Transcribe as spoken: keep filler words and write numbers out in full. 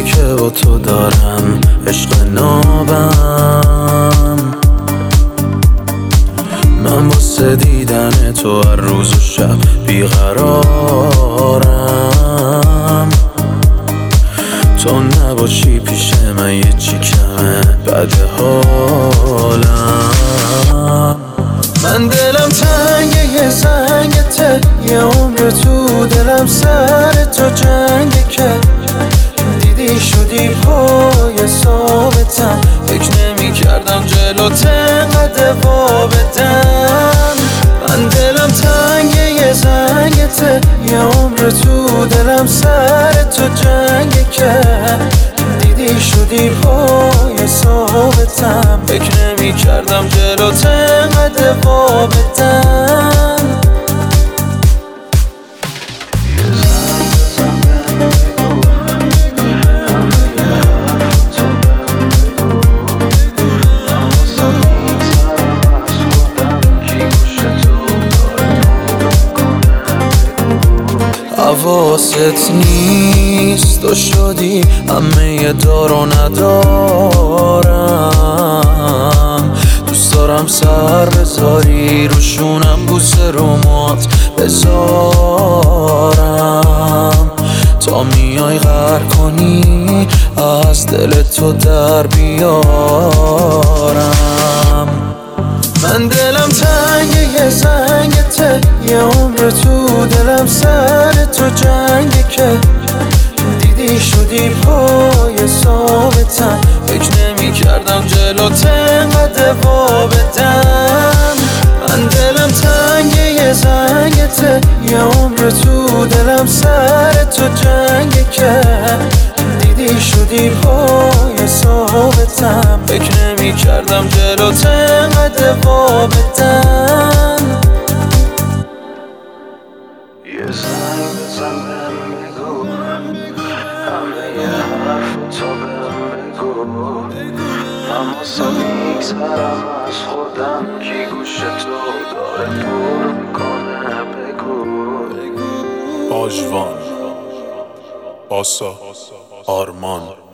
که با تو دارم عشق نابم. من واسه دیدن تو هر روز و شب بیقرارم. تو نباشی پیش من یه چی کمه بد حالم. من دلم تنگه یه زنگته، یه عمر تو دلم سر تو جنگه که دیدی شدی پای ثابتم. فکر نمی کردم جلوت انقدر وا بدم. من دلم تنگه یه زنگته، یه عمر تو دلم سر تو جنگه که دیدی شدی پای ثابتم. فکر نمی کردم جلوت انقدر وا بدم. حواست نیست تو شدی همه دار و ندارم. دوست دارم سر بذاری روشونم، بوسه رو موات بذارم تا میای غر کنی از دل تو در بیارم. من دلم تنگه یه زنگته، یه عمر تو دلم سر تو جنگه که دیدی شدی پای ثابتم. فکر نمی کردم جلوت انقدر وا بدم. من دلم تنگه یه زنگته، یه عمر تو دلم سر تو جنگه که دیدی شدی پای ثابتم. فکر نمی کردم جلوت انقدر وا بدم. یه زنگ بزن بهم بگو همه یه حرف تو بهم بگو. من واسه میگذرم از خودم کی گوش تو داره پر میکنه بگو. آژوان، آسا، آرمان.